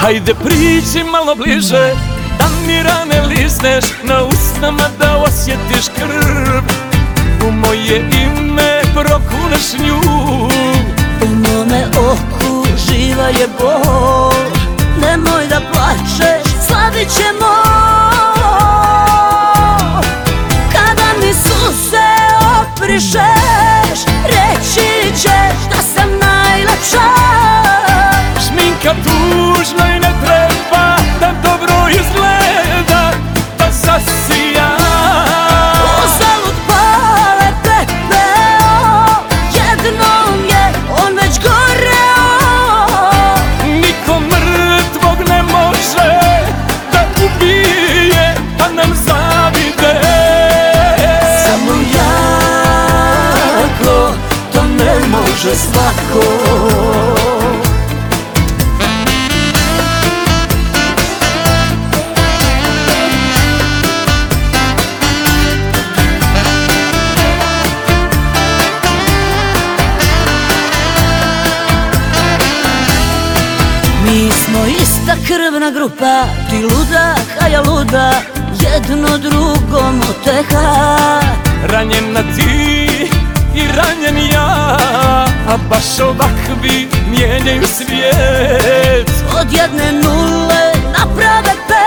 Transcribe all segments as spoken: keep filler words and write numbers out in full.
Hajde priđi malo bliže, da mi rane lizneš, na usnama da osjetiš krv. U moje ime prokuneš nju, u mome oku živa je bol. Nemoj da plačeš, slavit ćemo. Kada mi suze oprišeš, reći ćeš da sam najlepša. Šminka tužna i ne treba, da dobro izgleda, da zasija. Uzalud pale pepeo, jednom je on već goreo. Niko mrtvog ne može da ubije, da nam zavide. Samo jako, to ne može svako. Mi smo ista krvna grupa, ti ludak, a ja luda, jedno drugom uteha. Ranjena ti i ranjen ja, a baš ovakvi mijenjaju svijet. Od jedne nule naprave pet.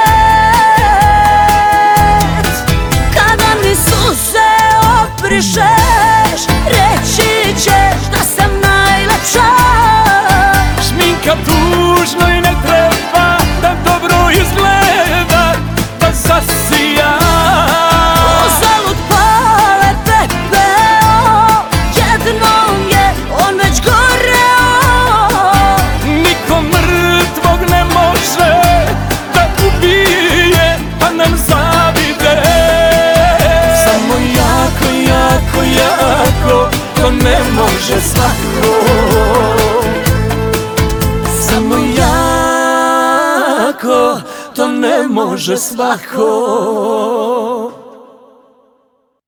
Kada mi suze oprišeš, reći ćeš da sam najlepša. Šminka tužno i ne treba, da dobro izgleda, da zasija. Uzalud pale pepeo, jednom je on već goreo. Niko mrtvog ne može da ubije, da nam zavide. Samo jako, jako, jako, to ne može svako. Samo jako, to ne može svako.